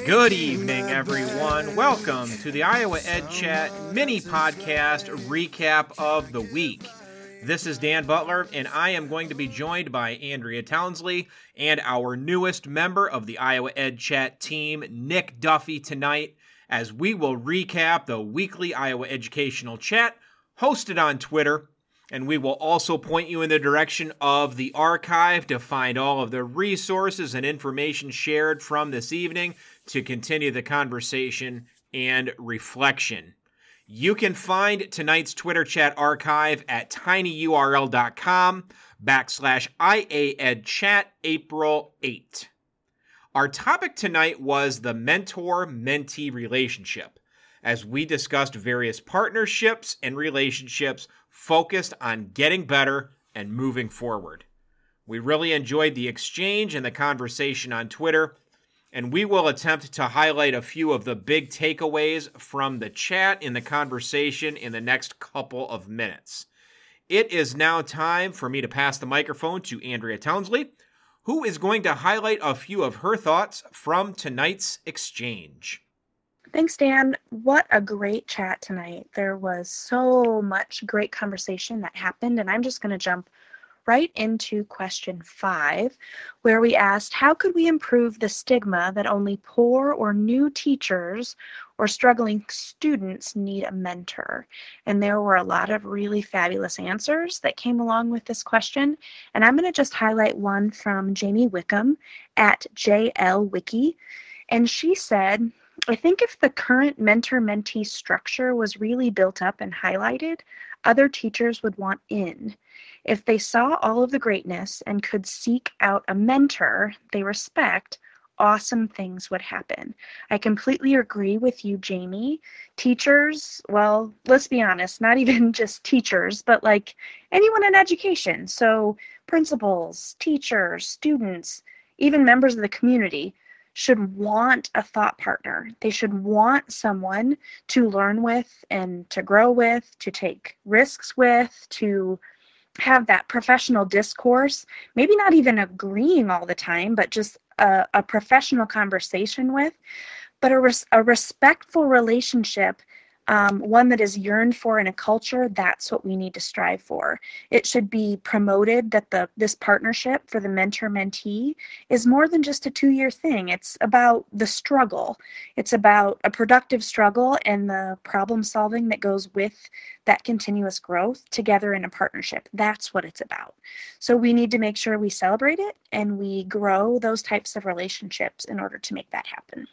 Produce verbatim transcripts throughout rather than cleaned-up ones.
Good evening, everyone. Welcome to the Iowa Ed Chat mini podcast recap of the week. This is Dan Butler, and I am going to be joined by Andrea Townsley and our newest member of the Iowa Ed Chat team, Nick Duffy, tonight, as we will recap the weekly Iowa Educational Chat hosted on Twitter. And we will also point you in the direction of the archive to find all of the resources and information shared from this evening to continue the conversation and reflection. You can find tonight's Twitter chat archive at tinyurl.com backslash IAEdChat April eighth. Our topic tonight was the mentor-mentee relationship, as we discussed various partnerships and relationships focused on getting better and moving forward. We really enjoyed the exchange and the conversation on Twitter, and we will attempt to highlight a few of the big takeaways from the chat in the conversation in the next couple of minutes. It is now time for me to pass the microphone to Andrea Townsley, who is going to highlight a few of her thoughts from tonight's exchange. Thanks, Dan. What a great chat tonight. There was so much great conversation that happened, and I'm just going to jump right into question five, where we asked, how could we improve the stigma that only poor or new teachers or struggling students need a mentor? And there were a lot of really fabulous answers that came along with this question, and I'm going to just highlight one from Jamie Wickham at J L Wiki, and she said, I think if the current mentor-mentee structure was really built up and highlighted, other teachers would want in. If they saw all of the greatness and could seek out a mentor they respect, awesome things would happen. I completely agree with you, Jamie. Teachers, well, let's be honest, not even just teachers, but like anyone in education. So principals, teachers, students, even members of the community should want a thought partner. They should want someone to learn with and to grow with, to take risks with, to have that professional discourse, maybe not even agreeing all the time, but just a, a professional conversation with, but a, res- a respectful relationship, um, one that is yearned for in a culture. That's what we need to strive for. It should be promoted that the this partnership for the mentor-mentee is more than just a two-year thing. It's about the struggle. It's about a productive struggle and the problem solving that goes with that continuous growth together in a partnership. That's what it's about. So we need to make sure we celebrate it and we grow those types of relationships in order to make that happen.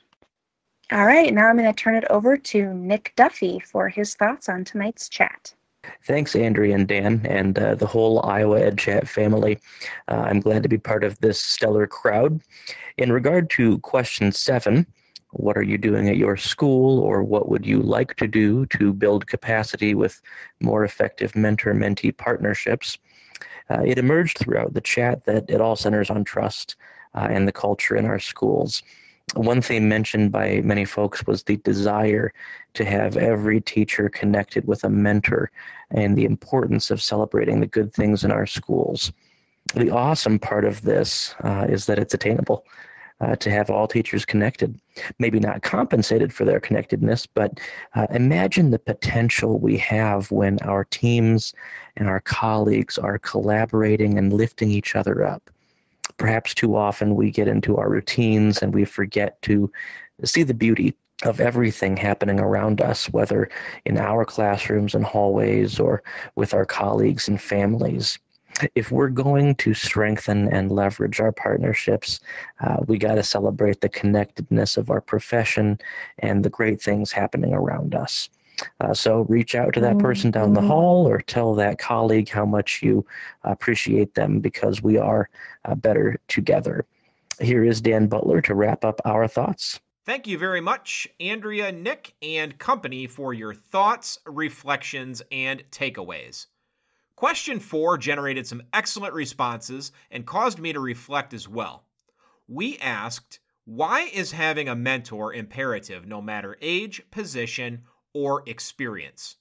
All right, now I'm going to turn it over to Nick Duffy for his thoughts on tonight's chat. Thanks, Andrea and Dan, and uh, the whole Iowa Ed Chat family. Uh, I'm glad to be part of this stellar crowd. In regard to question seven, what are you doing at your school, or what would you like to do to build capacity with more effective mentor-mentee partnerships? Uh, it emerged throughout the chat that it all centers on trust uh, and the culture in our schools. One theme mentioned by many folks was the desire to have every teacher connected with a mentor and the importance of celebrating the good things in our schools. The awesome part of this uh, is that it's attainable uh, to have all teachers connected. Maybe not compensated for their connectedness, but uh, imagine the potential we have when our teams and our colleagues are collaborating and lifting each other up. Perhaps too often we get into our routines and we forget to see the beauty of everything happening around us, whether in our classrooms and hallways or with our colleagues and families. If we're going to strengthen and leverage our partnerships, uh, we got to celebrate the connectedness of our profession and the great things happening around us. Uh, so reach out to that person down the hall or tell that colleague how much you appreciate them, because we are uh, better together. Here is Dan Butler to wrap up our thoughts. Thank you very much, Andrea, Nick, and company for your thoughts, reflections, and takeaways. Question four generated some excellent responses and caused me to reflect as well. We asked, why is having a mentor imperative no matter age, position, or experience?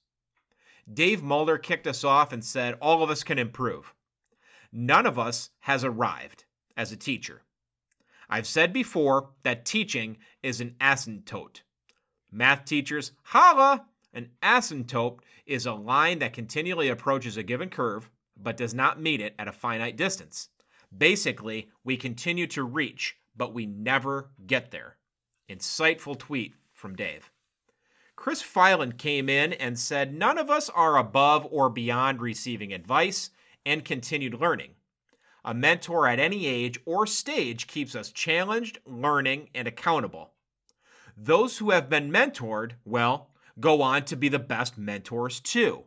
Dave Mulder kicked us off and said all of us can improve. None of us has arrived as a teacher. I've said before that teaching is an asymptote. Math teachers, holla! An asymptote is a line that continually approaches a given curve, but does not meet it at a finite distance. Basically, we continue to reach, but we never get there. Insightful tweet from Dave. Chris Filan came in and said, none of us are above or beyond receiving advice and continued learning. A mentor at any age or stage keeps us challenged, learning, and accountable. Those who have been mentored, well, go on to be the best mentors too.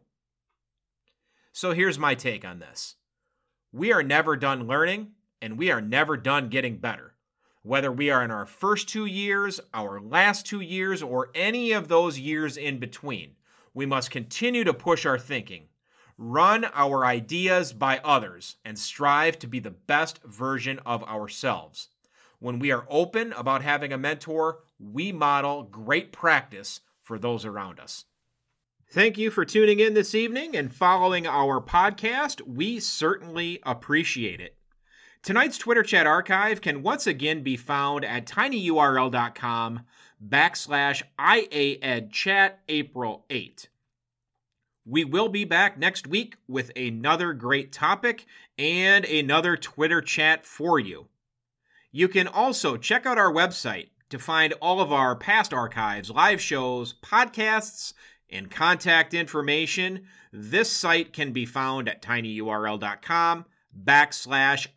So here's my take on this. We are never done learning, and we are never done getting better. Whether we are in our first two years, our last two years, or any of those years in between, we must continue to push our thinking, run our ideas by others, and strive to be the best version of ourselves. When we are open about having a mentor, we model great practice for those around us. Thank you for tuning in this evening and following our podcast. We certainly appreciate it. Tonight's Twitter chat archive can once again be found at tinyurl.com backslash IAEdChat April eighth. We will be back next week with another great topic and another Twitter chat for you. You can also check out our website to find all of our past archives, live shows, podcasts, and contact information. This site can be found at tinyurl.com backslash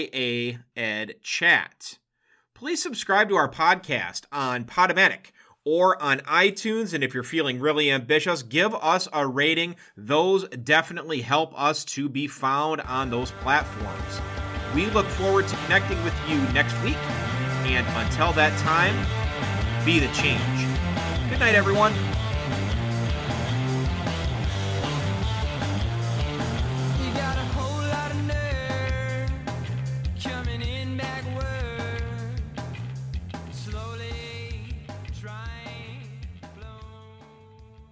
IAEdChat. Please subscribe to our podcast on Podomatic or on iTunes, and if you're feeling really ambitious, give us a rating. Those definitely help us to be found on those platforms. We look forward to connecting with you next week, and until that time, be the change. Good night, everyone.